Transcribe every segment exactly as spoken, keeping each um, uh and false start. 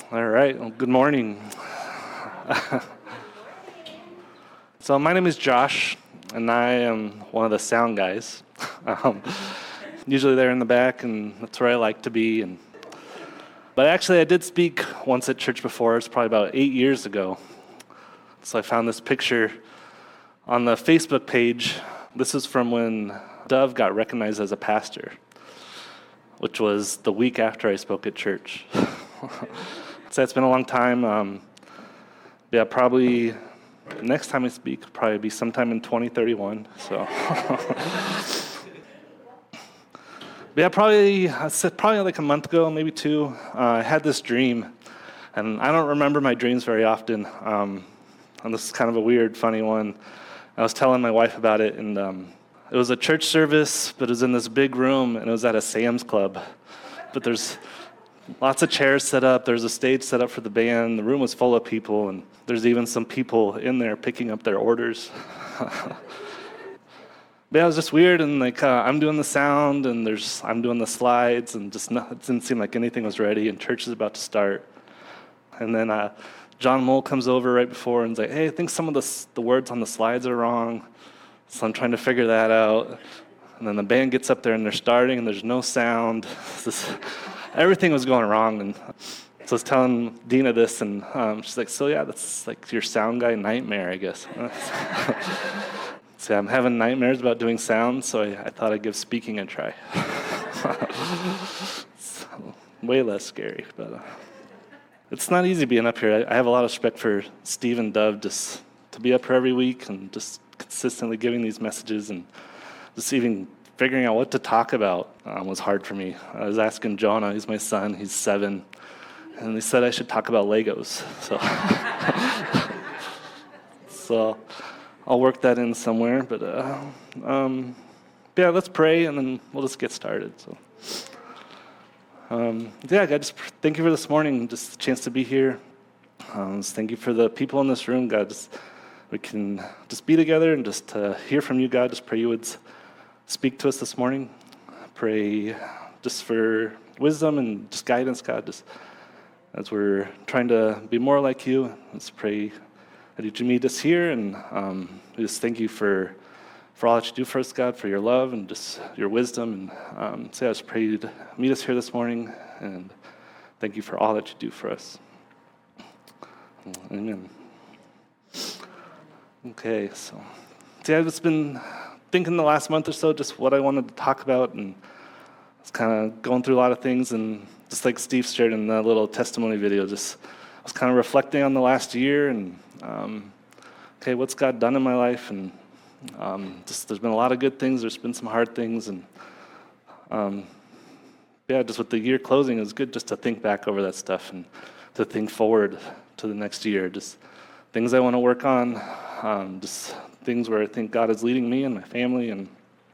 All right, well, good morning. So my name is Josh, and I am one of the sound guys. um, usually they're in the back, and that's where I like to be. And But actually, I did speak once at church before. It's probably about eight years ago. So I found this picture on the Facebook page. This is from when Dove got recognized as a pastor, which was the week after I spoke at church. So it's been a long time. Um, yeah, probably next time I speak will probably be sometime in twenty thirty-one. So, yeah, probably I said probably like a month ago, maybe two. Uh, I had this dream, and I don't remember my dreams very often. Um, and this is kind of a weird, funny one. I was telling my wife about it, and um, it was a church service, but it was in this big room, and it was at a Sam's Club. But there's lots of chairs set up. There's a stage set up for the band. The room was full of people, and there's even some people in there picking up their orders. But yeah, it was just weird, and like uh, I'm doing the sound, and there's I'm doing the slides, and just not, it didn't seem like anything was ready, and church is about to start. And then uh, John Mole comes over right before and is like, "Hey, I think some of the the words on the slides are wrong." So I'm trying to figure that out. And then the band gets up there, and they're starting, and there's no sound. This, everything was going wrong, and so I was telling Dina this, and um, she's like, "So yeah, that's like your sound guy nightmare, I guess." So yeah, I'm having nightmares about doing sound, so I, I thought I'd give speaking a try. It's way less scary, but uh, it's not easy being up here. I, I have a lot of respect for Steve and Dove, just to be up here every week and just consistently giving these messages, and just even figuring out what to talk about um, was hard for me. I was asking Jonah, he's my son, he's seven, and he said I should talk about Legos. So, so I'll work that in somewhere. But uh, um, yeah, let's pray, and then we'll just get started. So, um, yeah, God, just thank you for this morning, just the chance to be here. Um, just thank you for the people in this room, God. Just, we can just be together and just uh, hear from you, God. Just pray you would speak to us this morning. Pray just for wisdom and just guidance, God, just as we're trying to be more like you. Let's pray that you meet us here, and um, we just thank you for for all that you do for us, God, for your love and just your wisdom. And um, so I just pray you'd meet us here this morning, and thank you for all that you do for us. Amen. Okay, so, so yeah, I've just been thinking the last month or so just what I wanted to talk about, and I was kind of going through a lot of things, and just like Steve shared in that little testimony video, just I was kind of reflecting on the last year, and um, okay, what's God done in my life, and um, just there's been a lot of good things, there's been some hard things, and um, yeah, just with the year closing, it was good just to think back over that stuff and to think forward to the next year, just things I want to work on, um, just things where I think God is leading me and my family. And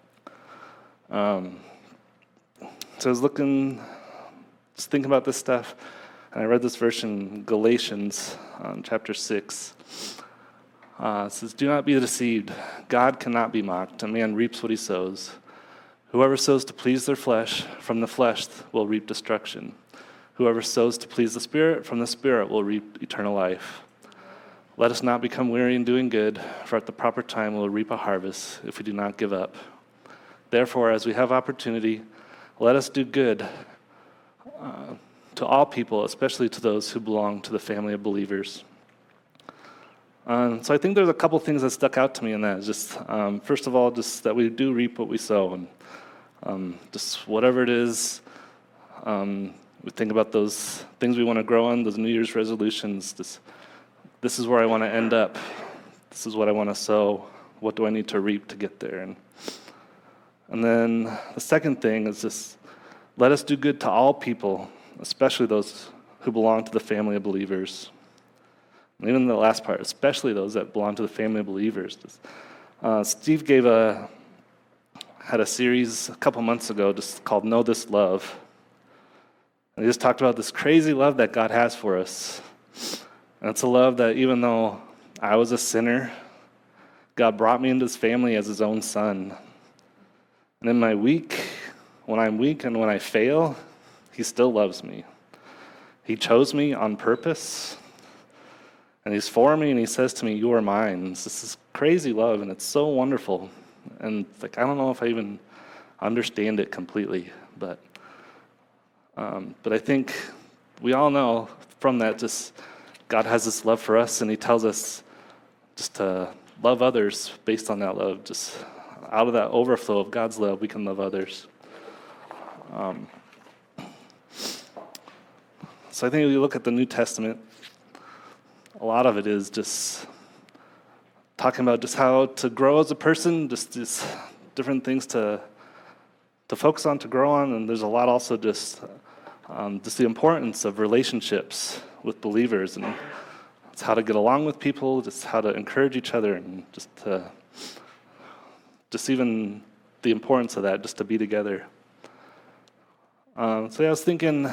um, so I was looking, just thinking about this stuff, and I read this verse in Galatians um, chapter six. Uh, it says, "Do not be deceived. God cannot be mocked. A man reaps what he sows. Whoever sows to please their flesh, from the flesh will reap destruction. Whoever sows to please the Spirit, from the Spirit will reap eternal life. Let us not become weary in doing good, for at the proper time we will reap a harvest if we do not give up. Therefore, as we have opportunity, let us do good uh, to all people, especially to those who belong to the family of believers." Um, so I think there's a couple things that stuck out to me in that. Just um, first of all, just that we do reap what we sow, and um, just whatever it is, um, we think about those things we want to grow on, those New Year's resolutions. Just this is where I want to end up. This is what I want to sow. What do I need to reap to get there? And, and then the second thing is just let us do good to all people, especially those who belong to the family of believers. And even the last part, especially those that belong to the family of believers. Uh, Steve gave a had a series a couple months ago just called Know This Love. And he just talked about this crazy love that God has for us. And it's a love that even though I was a sinner, God brought me into his family as his own son. And in my weak, when I'm weak and when I fail, he still loves me. He chose me on purpose, and he's for me, and he says to me, "You are mine." This is crazy love, and it's so wonderful. And like, I don't know if I even understand it completely, but um, but I think we all know from that, just God has this love for us, and he tells us just to love others based on that love. Just out of that overflow of God's love, we can love others. Um, so I think if you look at the New Testament, a lot of it is just talking about just how to grow as a person, just, just different things to to focus on, to grow on, and there's a lot also just um, just the importance of relationships with believers, and it's how to get along with people, just how to encourage each other, and just to, just even the importance of that, just to be together. Um, so yeah, I was thinking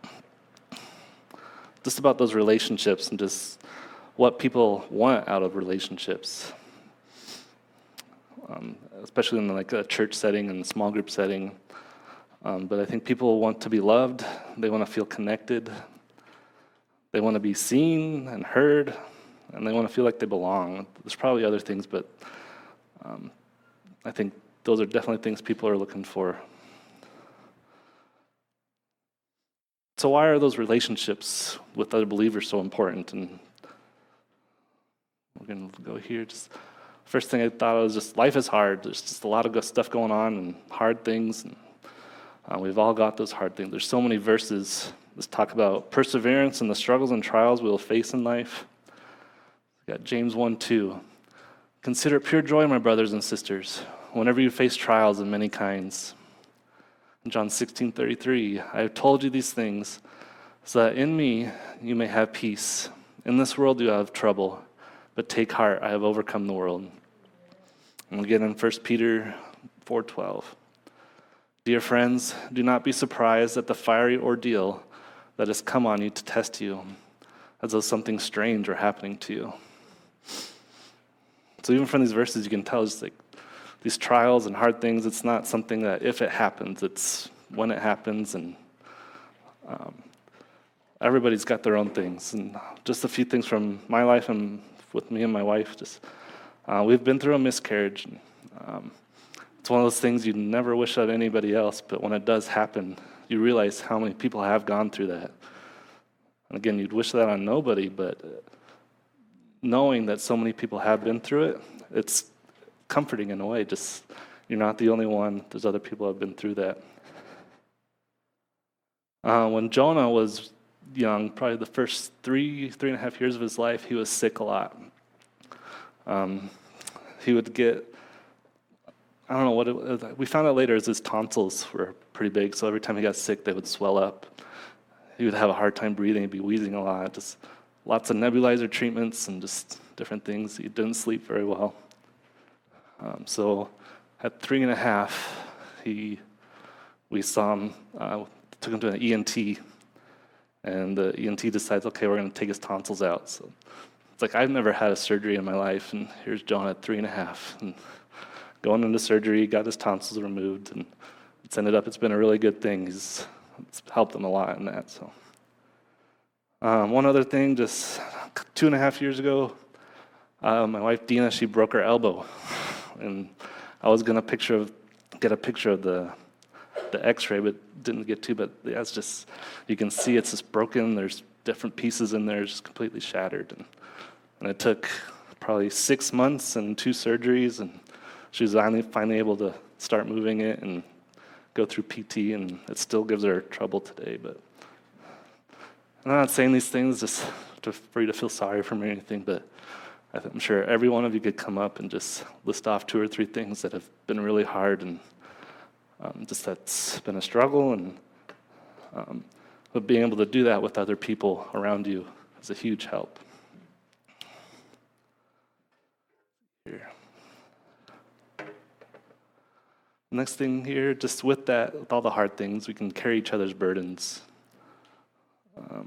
just about those relationships and just what people want out of relationships, um, especially in like a church setting and small group setting. Um, but I think people want to be loved. They want to feel connected. They want to be seen and heard, and they want to feel like they belong. There's probably other things, but um, I think those are definitely things people are looking for. So why are those relationships with other believers so important? And we're going to go here. Just first thing I thought was just life is hard. There's just a lot of good stuff going on and hard things. And uh, we've all got those hard things. There's so many verses that talk about perseverance and the struggles and trials we will face in life. We got James one two. Consider it pure joy, my brothers and sisters, whenever you face trials of many kinds. In John sixteen thirty-three, I have told you these things so that in me you may have peace. In this world you have trouble, but take heart, I have overcome the world. And again in First Peter four twelve. Dear friends, do not be surprised at the fiery ordeal that has come on you to test you, as though something strange were happening to you. So even from these verses, you can tell just like these trials and hard things, it's not something that if it happens, it's when it happens, and um, everybody's got their own things. And just a few things from my life and with me and my wife, just uh, we've been through a miscarriage. And, um, it's one of those things you never wish on anybody else, but when it does happen, you realize how many people have gone through that. And again, you'd wish that on nobody, but knowing that so many people have been through it, it's comforting in a way. Just you're not the only one. There's other people who have been through that. Uh, when Jonah was young, probably the first three, three and a half years of his life, he was sick a lot. Um, he would get, I don't know what it was. We found out later is his tonsils were pretty big, so every time he got sick, they would swell up. He would have a hard time breathing. He'd be wheezing a lot. Just lots of nebulizer treatments and just different things. He didn't sleep very well. Um, so at three and a half, he, we saw him, uh, took him to an E N T, and the E N T decides, okay, we're going to take his tonsils out. So it's like, I've never had a surgery in my life, and here's John at three and a half, and going into surgery, got his tonsils removed, and it's ended up, it's been a really good thing. He's, it's helped him a lot in that. So um, one other thing, just two and a half years ago, uh, my wife Dina, she broke her elbow, and I was gonna picture of, get a picture of the the X-ray, but didn't get to. But yeah, it's just, you can see it's just broken. There's different pieces in there, just completely shattered, and, and it took probably six months and two surgeries, and she was finally finally able to start moving it and go through P T, and it still gives her trouble today. But I'm not saying these things just to, for you to feel sorry for me or anything, but I'm sure every one of you could come up and just list off two or three things that have been really hard, and um, just that's been a struggle, and um, but being able to do that with other people around you is a huge help. Here. Next thing here, just with that, with all the hard things, we can carry each other's burdens. Um,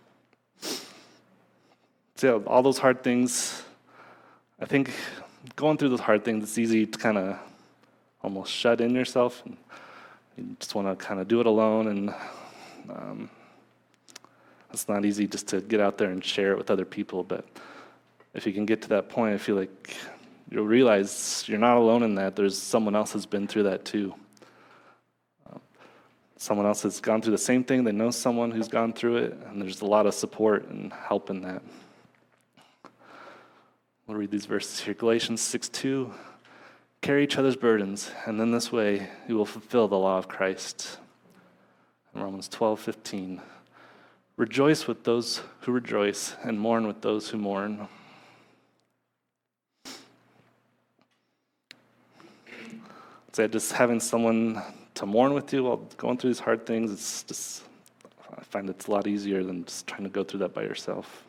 so yeah, all those hard things, I think going through those hard things, it's easy to kind of almost shut in yourself, and you just want to kind of do it alone. And um, It's not easy just to get out there and share it with other people, but if you can get to that point, I feel like you'll realize you're not alone in that. There's someone else has been through that too. Um, someone else has gone through the same thing. They know someone who's gone through it, and there's a lot of support and help in that. We'll read these verses here. Galatians six two, carry each other's burdens, and in this way you will fulfill the law of Christ. And Romans twelve fifteen, rejoice with those who rejoice, and mourn with those who mourn. So just having someone to mourn with you while going through these hard things, it's just, I find it's a lot easier than just trying to go through that by yourself.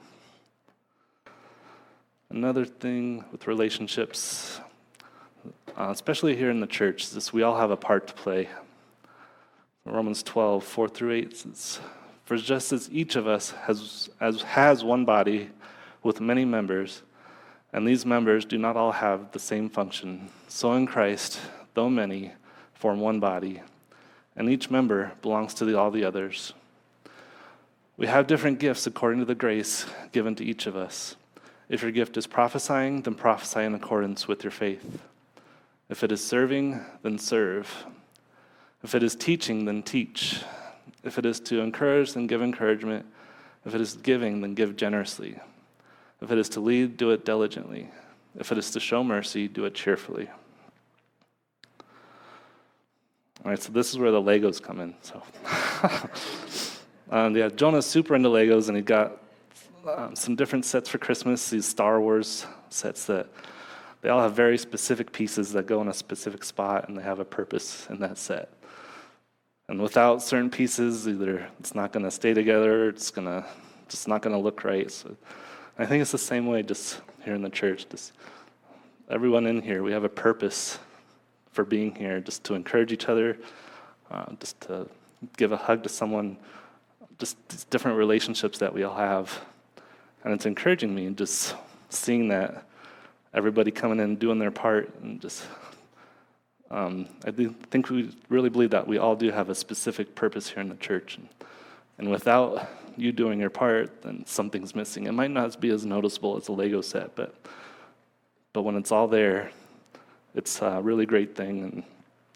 Another thing with relationships, uh, especially here in the church, is this, we all have a part to play. Romans twelve, four through eight says, for just as each of us has, as, has one body with many members, and these members do not all have the same function, so in Christ, though many, form one body, and each member belongs to the, all the others. We have different gifts according to the grace given to each of us. If your gift is prophesying, then prophesy in accordance with your faith. If it is serving, then serve. If it is teaching, then teach. If it is to encourage, then give encouragement. If it is giving, then give generously. If it is to lead, do it diligently. If it is to show mercy, do it cheerfully. All right, so this is where the Legos come in. So, um, yeah, Jonah's super into Legos, and he got um, some different sets for Christmas. These Star Wars sets that they all have very specific pieces that go in a specific spot, and they have a purpose in that set. And without certain pieces, either it's not going to stay together, or it's gonna just not going to look right. So, I think it's the same way just here in the church. Just everyone in here, we have a purpose for being here, just to encourage each other, uh, just to give a hug to someone, just these different relationships that we all have. And it's encouraging me, just seeing that everybody coming in and doing their part, and just, um, I do think we really believe that we all do have a specific purpose here in the church. And, and without you doing your part, then something's missing. It might not be as noticeable as a Lego set, but but when it's all there, it's a really great thing. And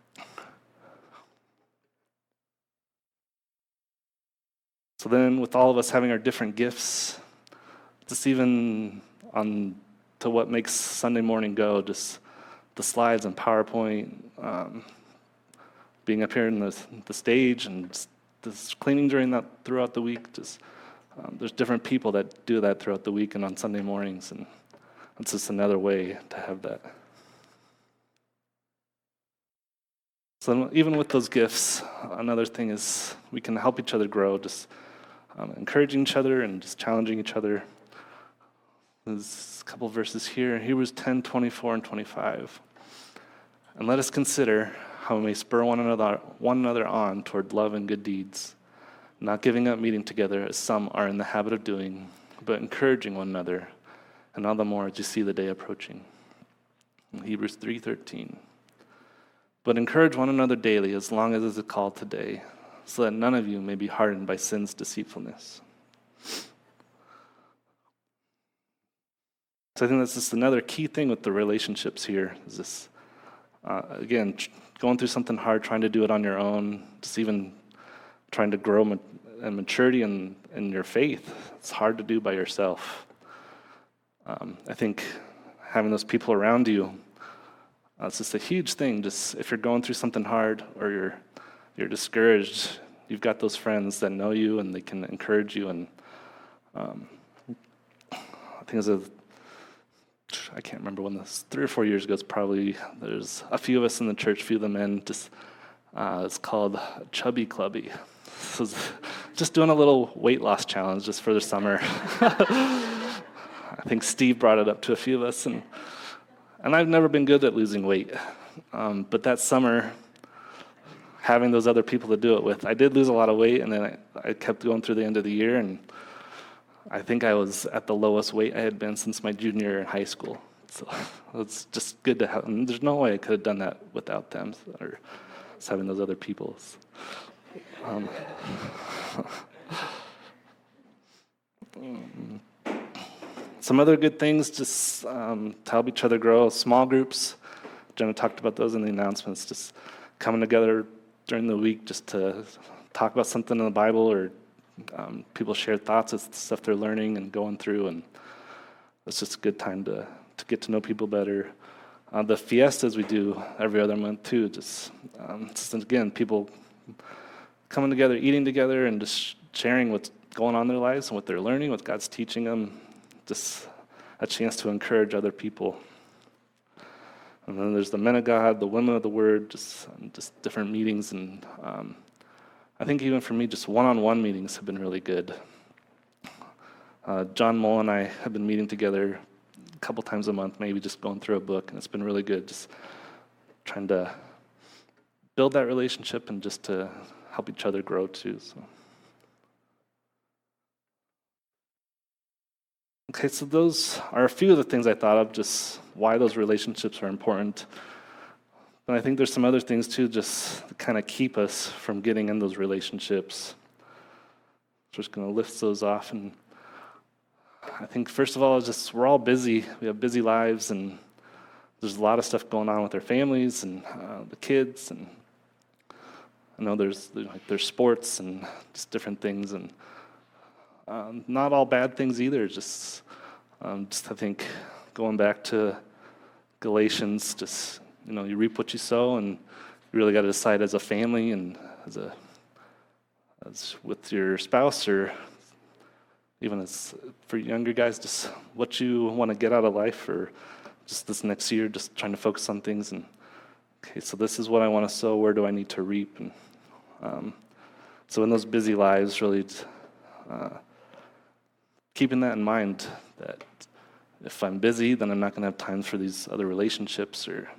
so then with all of us having our different gifts, just even on to what makes Sunday morning go, just the slides and PowerPoint, um, being up here in the, the stage, and just, just cleaning during that throughout the week. Just um, there's different people that do that throughout the week and on Sunday mornings, and it's just another way to have that. So even with those gifts, another thing is we can help each other grow, just um, encouraging each other and just challenging each other. There's a couple verses here, Hebrews ten, twenty-four and twenty-five. And let us consider how we may spur one another, one another on toward love and good deeds, not giving up meeting together as some are in the habit of doing, but encouraging one another, and all the more as you see the day approaching. In Hebrews three thirteen. But encourage one another daily as long as it is called today, so that none of you may be hardened by sin's deceitfulness. So I think that's just another key thing with the relationships here, is this, uh, again, tr- going through something hard, trying to do it on your own, just even trying to grow ma- in maturity in, in your faith. It's hard to do by yourself. Um, I think having those people around you, Uh, it's just a huge thing. Just if you're going through something hard or you're you're discouraged, you've got those friends that know you and they can encourage you. And um, I think it was a, I can't remember when this, three or four years ago, it's probably, there's a few of us in the church, a few of the men, just, uh, it's called Chubby Clubby. So it's just doing a little weight loss challenge just for the summer. I think Steve brought it up to a few of us, and And I've never been good at losing weight. Um, but that summer, having those other people to do it with, I did lose a lot of weight, and then I, I kept going through the end of the year, and I think I was at the lowest weight I had been since my junior year in high school. So it's just good to have, and there's no way I could have done that without them, or just having those other people. Um, Some other good things, just um, to help each other grow, small groups. Jenna talked about those in the announcements, just coming together during the week just to talk about something in the Bible, or um, people share thoughts of stuff they're learning and going through, and it's just a good time to, to get to know people better. Uh, the fiestas we do every other month too, just, um, just again, people coming together, eating together, and just sharing what's going on in their lives and what they're learning, what God's teaching them. Just a chance to encourage other people. And then there's the men of God, the women of the Word, just just different meetings. And um, I think even for me, just one-on-one meetings have been really good. Uh, John Mull and I have been meeting together a couple times a month, maybe just going through a book, and it's been really good, just trying to build that relationship and just to help each other grow too. So. Okay, so those are a few of the things I thought of, just why those relationships are important. But I think there's some other things too, just to kind of keep us from getting in those relationships. Just going to lift those off. And I think first of all, just we're all busy. We have busy lives, and there's a lot of stuff going on with our families and uh, the kids. And I know there's like there's sports and just different things, and Um, not all bad things either. Just, um, just I think going back to Galatians, just you know, you reap what you sow, and you really got to decide as a family and as a as with your spouse, or even as for younger guys, just what you want to get out of life, or just this next year, just trying to focus on things. And okay, so this is what I want to sow. Where do I need to reap? And um, so in those busy lives, really. Uh, Keeping that in mind, that if I'm busy, then I'm not going to have time for these other relationships. Or,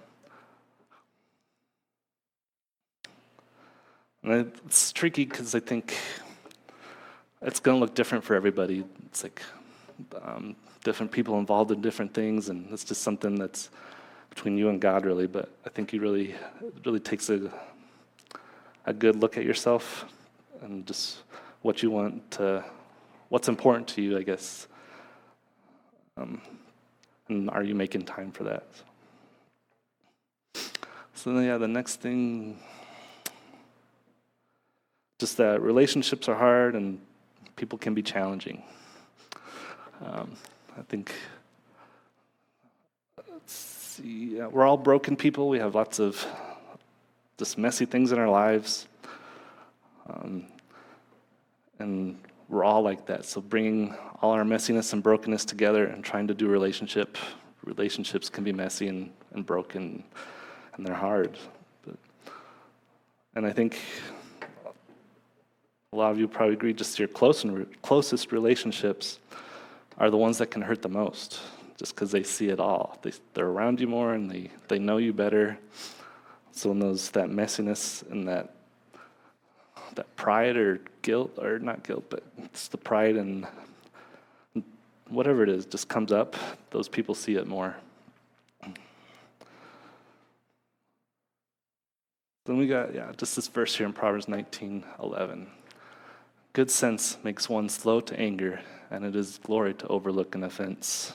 and it's tricky because I think it's going to look different for everybody. It's like um, different people involved in different things, and it's just something that's between you and God, really. But I think you really, it really takes a a good look at yourself and just what you want to. What's important to you, I guess, um, and are you making time for that? So then, yeah, the next thing, just that relationships are hard and people can be challenging. Um, I think, let's see, yeah, we're all broken people. We have lots of just messy things in our lives, um, and we're all like that. So bringing all our messiness and brokenness together and trying to do relationship, relationships can be messy and, and broken, and they're hard. But, and I think a lot of you probably agree, just your close and re- closest relationships are the ones that can hurt the most, just because they see it all. They, they're around you more, and they, they know you better. So in those, that messiness and that that pride or guilt, or not guilt, but it's the pride and whatever it is just comes up, those people see it more. Then we got, yeah, just this verse here in Proverbs nineteen eleven. Good sense makes one slow to anger, and it is glory to overlook an offense.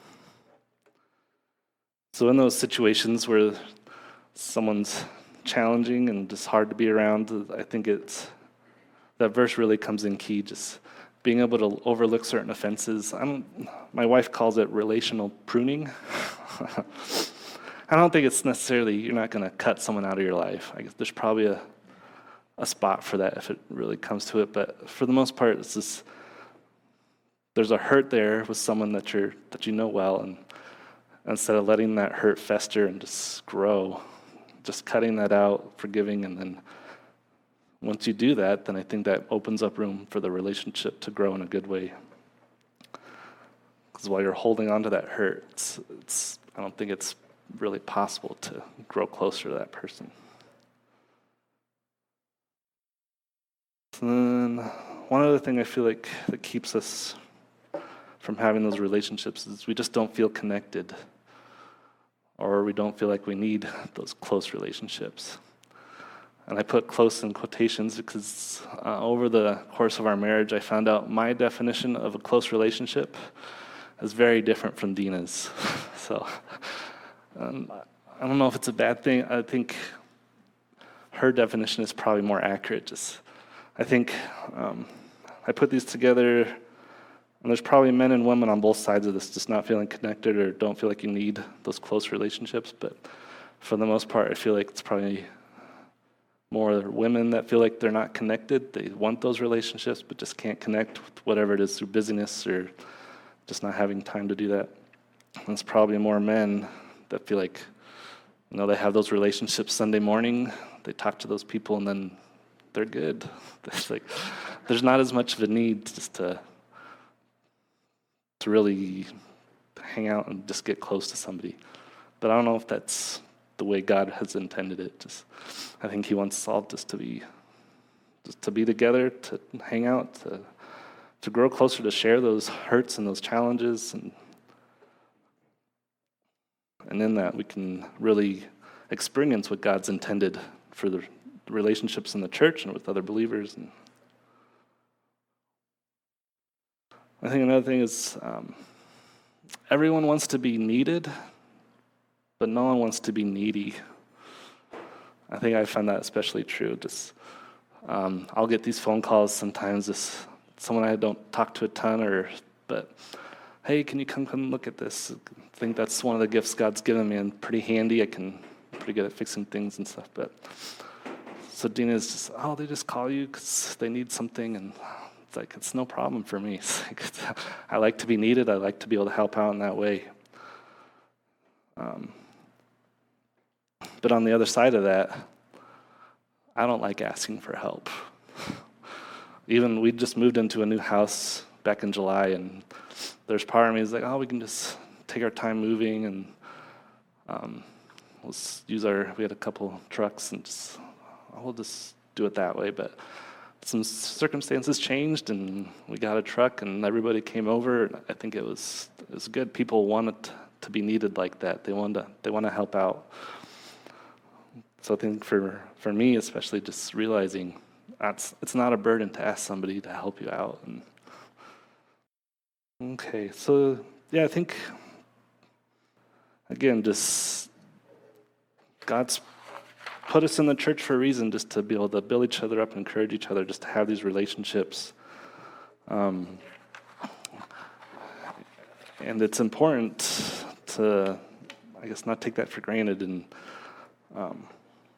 So in those situations where someone's challenging and just hard to be around, I think it's that verse really comes in key, just being able to overlook certain offenses. I don't, my wife calls it relational pruning. I don't think it's necessarily, you're not going to cut someone out of your life. I guess there's probably a, a spot for that if it really comes to it, but for the most part, it's just, there's a hurt there with someone that you're that you know well, and instead of letting that hurt fester and just grow, just cutting that out, forgiving, and then once you do that, then I think that opens up room for the relationship to grow in a good way. Because while you're holding on to that hurt, it's, it's, I don't think it's really possible to grow closer to that person. And then one other thing I feel like that keeps us from having those relationships is we just don't feel connected, or we don't feel like we need those close relationships. And I put close in quotations because uh, over the course of our marriage, I found out my definition of a close relationship is very different from Dina's. So um, I don't know if it's a bad thing. I think her definition is probably more accurate. Just, I think um, I put these together, and there's probably men and women on both sides of this, just not feeling connected or don't feel like you need those close relationships. But for the most part, I feel like it's probably more women that feel like they're not connected. They want those relationships, but just can't connect with whatever it is through busyness or just not having time to do that. And it's probably more men that feel like, you know, they have those relationships Sunday morning, they talk to those people, and then they're good. There's like, there's not as much of a need just to to really hang out and just get close to somebody. But I don't know if that's the way God has intended it. Just, I think He wants us all just to be, just to be together, to hang out, to to grow closer, to share those hurts and those challenges, and and in that we can really experience what God's intended for the relationships in the church and with other believers. And I think another thing is um, everyone wants to be needed, but no one wants to be needy. I think I find that especially true. Just um, I'll get these phone calls sometimes. Just someone I don't talk to a ton, or but hey, can you come come look at this? I think that's one of the gifts God's given me, and pretty handy. I can pretty good at fixing things and stuff. But so Dina's just, oh, they just call you because they need something, and it's like it's no problem for me. It's like, it's, I like to be needed. I like to be able to help out in that way. Um, but on the other side of that, I don't like asking for help. Even we just moved into a new house back in July, and there's part of me is like, oh, we can just take our time moving, and um, let's use our, we had a couple trucks, and just, we'll just do it that way. But some circumstances changed, and we got a truck, and everybody came over. And I think it was it was good. People wanted to be needed like that. They wanted to, they want to help out. So I think for, for me, especially, just realizing that's it's not a burden to ask somebody to help you out. And okay, so yeah, I think again, just God's put us in the church for a reason, just to be able to build each other up, encourage each other, just to have these relationships. Um, and it's important to, I guess, not take that for granted. And um,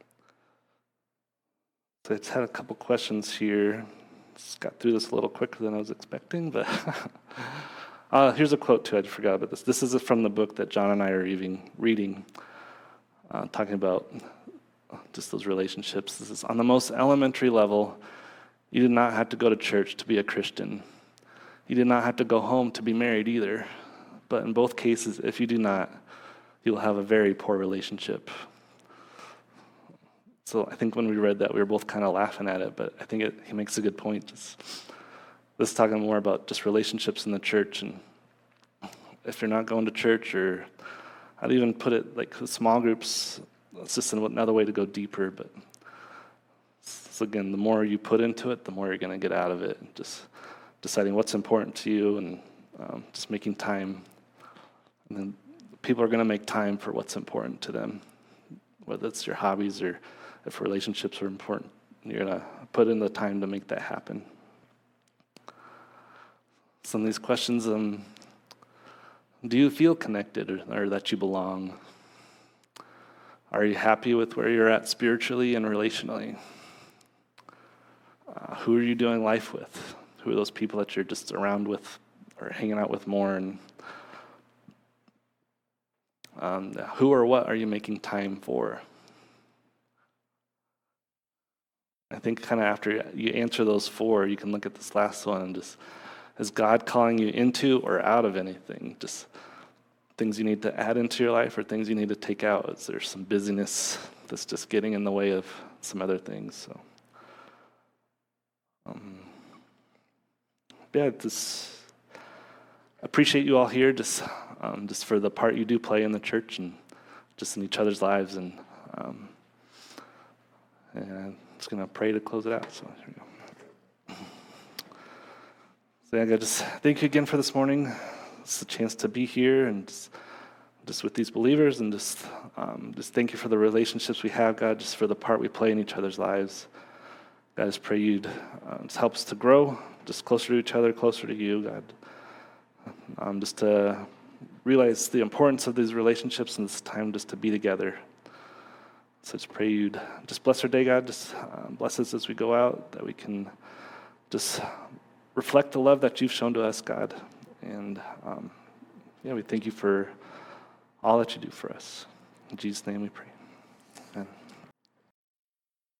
so it's had a couple questions here. Just got through this a little quicker than I was expecting, but uh, here's a quote too. I forgot about this. This is from the book that John and I are reading, reading uh, talking about just those relationships. This is, on the most elementary level, you did not have to go to church to be a Christian. You did not have to go home to be married either. But in both cases, if you do not, you'll have a very poor relationship. So I think when we read that, we were both kind of laughing at it, but I think it, he makes a good point. Just, this is talking more about just relationships in the church, and if you're not going to church, or I'd even put it like small groups, it's just another way to go deeper. But so again, the more you put into it, the more you're going to get out of it. Just deciding what's important to you, and um, just making time. And then people are going to make time for what's important to them, whether it's your hobbies or if relationships are important. You're going to put in the time to make that happen. Some of these questions, um, do you feel connected, or, or that you belong? Are you happy with where you're at spiritually and relationally? Uh, who are you doing life with? Who are those people that you're just around with or hanging out with more? And um, who or what are you making time for? I think kind of after you answer those four, you can look at this last one and just, is God calling you into or out of anything? Just things you need to add into your life or things you need to take out? Is there some busyness that's just getting in the way of some other things? So, um, yeah, just appreciate you all here, just um, just for the part you do play in the church and just in each other's lives. And um, And I'm just going to pray to close it out. So here we go. So yeah, God, just thank you again for this morning. It's a chance to be here and just, just with these believers, and just um, just thank you for the relationships we have, God, just for the part we play in each other's lives. God, I just pray you'd um, just help us to grow, just closer to each other, closer to you, God. Um, just to realize the importance of these relationships and this time just to be together. So just pray you'd just bless our day, God. Just um, bless us as we go out, that we can just reflect the love that you've shown to us, God. And um, yeah, we thank you for all that you do for us. In Jesus' name we pray.